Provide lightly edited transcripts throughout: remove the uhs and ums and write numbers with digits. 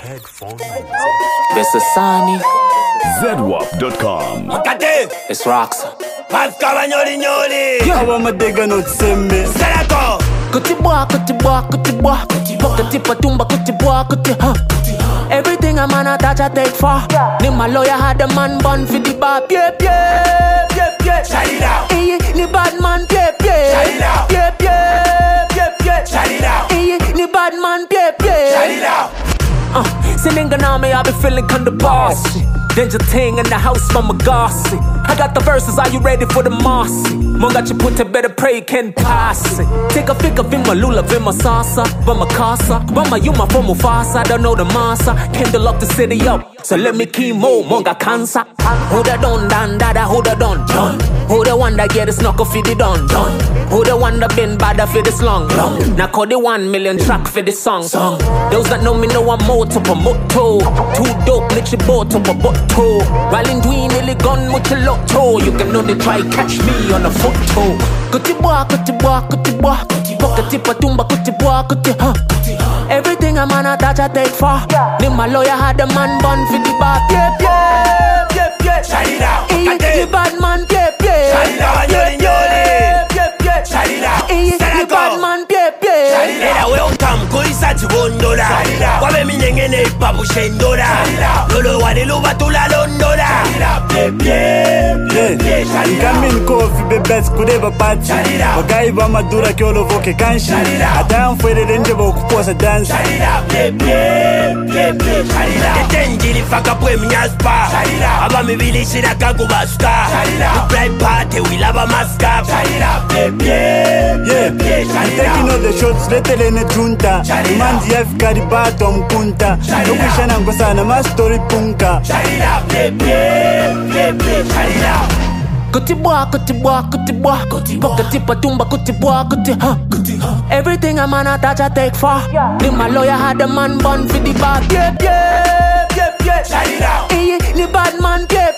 Headphone. This is Sani. ZWAP.com. It's Rocks. Pascal Nyoli. Our digga not sembe. Serato. Kutibwa. Wakati patumba kutibwa. Everything a man a touch I take for. Ni my lawyer had a man born for the bar. Yeah. Shout it out. Ni bad man. Yeah. Shout it out. Yeah. Shout it out. Ni bad man. Yeah. Shout it out. Sitting on me, I be feeling kinda bossy. Danger thing in the house, mama gossy. I got the verses, are you ready for the mossy? Monga chipute better pray can pass it. Take a figure, vima lula, vima sasa. Vama casa, vama yuma for Mufasa. Don't know the massa, came to lock the city up. So let me chemo, monga cancer. Who the don, dada, who the don, done. Who the one that get a snuck off for the done. Who the one that been bad for this long. Now call the 1 million track for this song. Those that know me know I'm more to promote. Too dope, let your boat up a bottle. While doing nearly gone with your lotto. You can only try catch me on a photo. Kutibwa. Wakati patumba kutibwa. Everything a man a touch I take for. Ni my lawyer had a man born for the bar. Yeah. Shout it out. Ni bad man. Yeah. Shout it out. Shout it out. Ni bad man. Yeah. Era welcome kuisa chibondola. Kwabe minyengene pamushendora. Lolo wale luba tula londora. Inkamin kofi bebes kudeba pachi. Wagai ba madura kyolo voke kanshi. Adam fwere renje ba kuposa dance. Etenjiri faka pwe mnyaspa. Aba mibili shira kaku baska. Pride party we love a maska. I'm taking all the shots, letele ne junta. Manzi ya fikari bato mkunta. Nukushana ngosana ma story punka. Kutibwa. Wakati patumba kutibwa. Everything a man a touch I take for. Ni my lawyer had a man born for the bar. Yeah. Shout it out. Ni bad man. Yeah.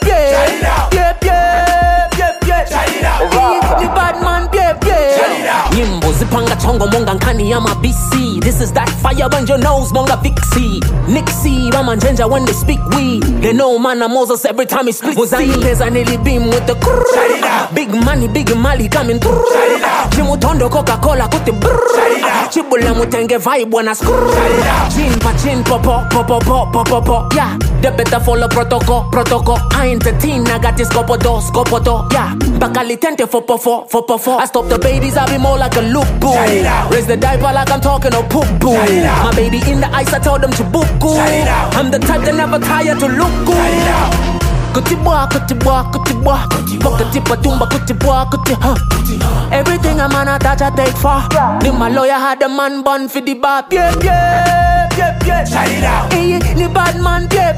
Ni bad man. Nyimbo zipanga chongo monga nkani ya mabisi. This is that fire when your nose monga vixie. Nixie, Rama Njenja when they speak we. They know man Moses every time he speaks. Muzani leza nili beam with the crrrr. Big money, big mali coming through. Chimutondo Coca-Cola kuti brrrr. Chibula mutenge vibe wana skrrrr. Chin pa chin popo. Yeah, they better follow protocol. I entertain, I got this scopoto. Yeah, bakali tente fopo. I stop the babies, I be more like a lupu. Raise the diaper like I'm talking a poo-poo. My baby in the ice, I tell them to buku. I'm the type that never tired to look good. Kutibwa. Wakati patumba kutibwa. Everything a man a touch I take for. Ni my lawyer had a man born for the bar. Yeah. Shout it out. Ni bad man. Yeah.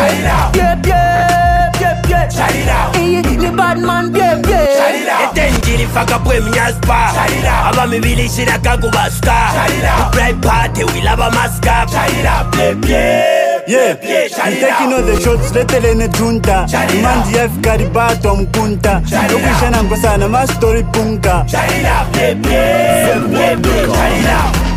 Shout it out. Ni bad man. Yeah. Etenjiri faka pwe mnyaspa. Aba mibili shira kaku baska. Pride party we love a maska. I'm taking all the shots, letele ne junta. Manzi ya fikari bato mkunta. Nukushana ngosana ma story punka. Shout it out.